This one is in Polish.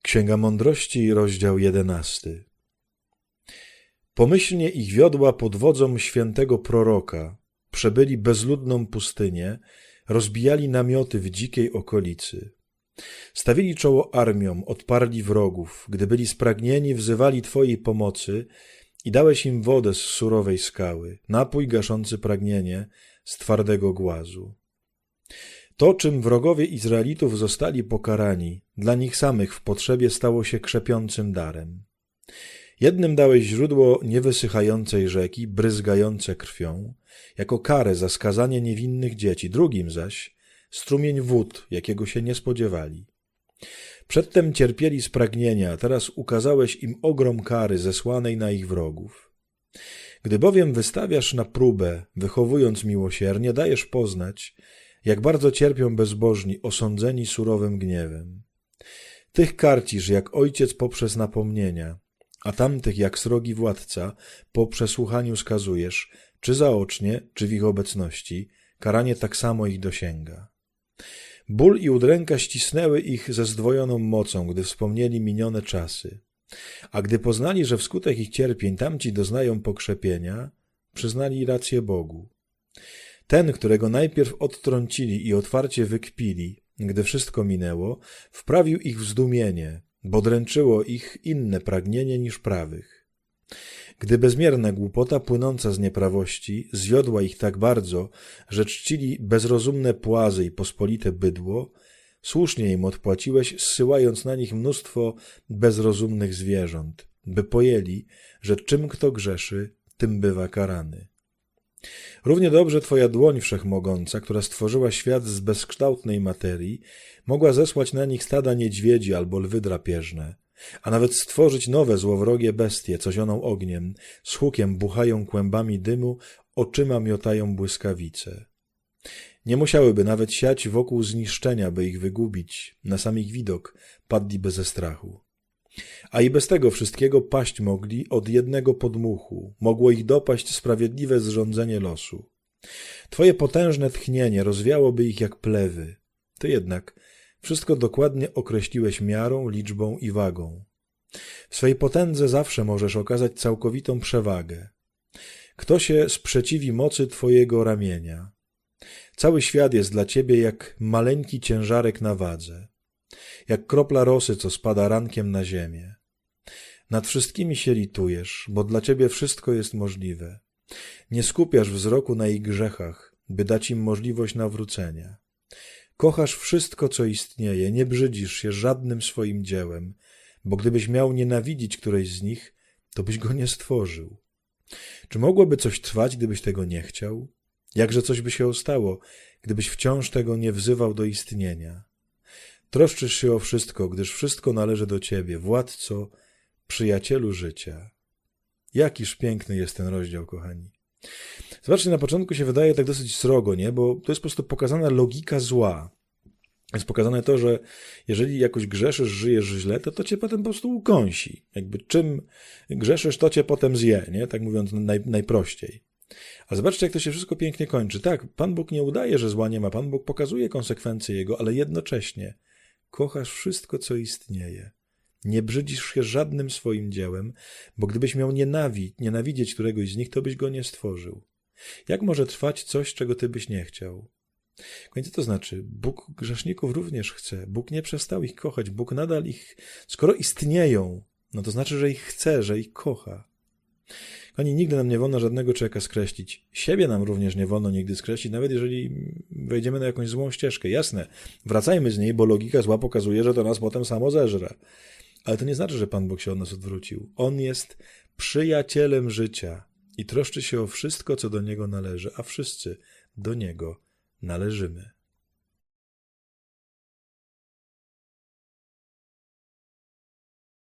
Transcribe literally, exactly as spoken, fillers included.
Księga Mądrości, rozdział jedenasty. Pomyślnie ich wiodła pod wodzą świętego proroka, przebyli bezludną pustynię, rozbijali namioty w dzikiej okolicy. Stawili czoło armiom, odparli wrogów, gdy byli spragnieni, wzywali Twojej pomocy i dałeś im wodę z surowej skały, napój gaszący pragnienie z twardego głazu. To, czym wrogowie Izraelitów zostali pokarani, dla nich samych w potrzebie stało się krzepiącym darem. Jednym dałeś źródło niewysychającej rzeki, bryzgające krwią, jako karę za skazanie niewinnych dzieci, drugim zaś strumień wód, jakiego się nie spodziewali. Przedtem cierpieli z pragnienia, a teraz ukazałeś im ogrom kary zesłanej na ich wrogów. Gdy bowiem wystawiasz na próbę, wychowując miłosiernie, dajesz poznać, jak bardzo cierpią bezbożni, osądzeni surowym gniewem. Tych karcisz jak ojciec poprzez napomnienia, a tamtych jak srogi władca po przesłuchaniu skazujesz, czy zaocznie, czy w ich obecności, karanie tak samo ich dosięga. Ból i udręka ścisnęły ich ze zdwojoną mocą, gdy wspomnieli minione czasy. A gdy poznali, że wskutek ich cierpień tamci doznają pokrzepienia, przyznali rację Bogu. Ten, którego najpierw odtrącili i otwarcie wykpili, gdy wszystko minęło, wprawił ich w zdumienie, bo dręczyło ich inne pragnienie niż prawych. Gdy bezmierna głupota płynąca z nieprawości zwiodła ich tak bardzo, że czcili bezrozumne płazy i pospolite bydło, słusznie im odpłaciłeś, zsyłając na nich mnóstwo bezrozumnych zwierząt, by pojęli, że czym kto grzeszy, tym bywa karany. Równie dobrze Twoja dłoń wszechmogąca, która stworzyła świat z bezkształtnej materii, mogła zesłać na nich stada niedźwiedzi albo lwy drapieżne, a nawet stworzyć nowe złowrogie bestie, co zioną ogniem, z hukiem buchają kłębami dymu, oczyma miotają błyskawice. Nie musiałyby nawet siać wokół zniszczenia, by ich wygubić, na sam ich widok padliby ze strachu. A i bez tego wszystkiego paść mogli od jednego podmuchu, mogło ich dopaść sprawiedliwe zrządzenie losu. Twoje potężne tchnienie rozwiałoby ich jak plewy. Ty jednak wszystko dokładnie określiłeś miarą, liczbą i wagą. W swej potędze zawsze możesz okazać całkowitą przewagę. Kto się sprzeciwi mocy Twojego ramienia? Cały świat jest dla Ciebie jak maleńki ciężarek na wadze, jak kropla rosy, co spada rankiem na ziemię. Nad wszystkimi się litujesz, bo dla Ciebie wszystko jest możliwe. Nie skupiasz wzroku na ich grzechach, by dać im możliwość nawrócenia. Kochasz wszystko, co istnieje, nie brzydzisz się żadnym swoim dziełem, bo gdybyś miał nienawidzić którejś z nich, to byś go nie stworzył. Czy mogłoby coś trwać, gdybyś tego nie chciał? Jakże coś by się ostało, gdybyś wciąż tego nie wzywał do istnienia? Troszczysz się o wszystko, gdyż wszystko należy do Ciebie, władco, przyjacielu życia. Jakiż piękny jest ten rozdział, kochani. Zobaczcie, na początku się wydaje tak dosyć srogo, nie? Bo to jest po prostu pokazana logika zła. Jest pokazane to, że jeżeli jakoś grzeszysz, żyjesz źle, to to cię potem po prostu ukąsi. Jakby czym grzeszysz, to cię potem zje, nie? Tak mówiąc naj, najprościej. Ale zobaczcie, jak to się wszystko pięknie kończy. Tak, Pan Bóg nie udaje, że zła nie ma. Pan Bóg pokazuje konsekwencje Jego, ale jednocześnie kochasz wszystko, co istnieje. Nie brzydzisz się żadnym swoim dziełem, bo gdybyś miał nienawi- nienawidzieć któregoś z nich, to byś go nie stworzył. Jak może trwać coś, czego ty byś nie chciał? W końcu to znaczy, Bóg grzeszników również chce. Bóg nie przestał ich kochać. Bóg nadal ich, skoro istnieją, no to znaczy, że ich chce, że ich kocha. Kochani, nigdy nam nie wolno żadnego człowieka skreślić. Siebie nam również nie wolno nigdy skreślić, nawet jeżeli wejdziemy na jakąś złą ścieżkę. Jasne, wracajmy z niej, bo logika zła pokazuje, że to nas potem samo zeżre. Ale to nie znaczy, że Pan Bóg się od nas odwrócił. On jest przyjacielem życia i troszczy się o wszystko, co do Niego należy, a wszyscy do Niego należymy.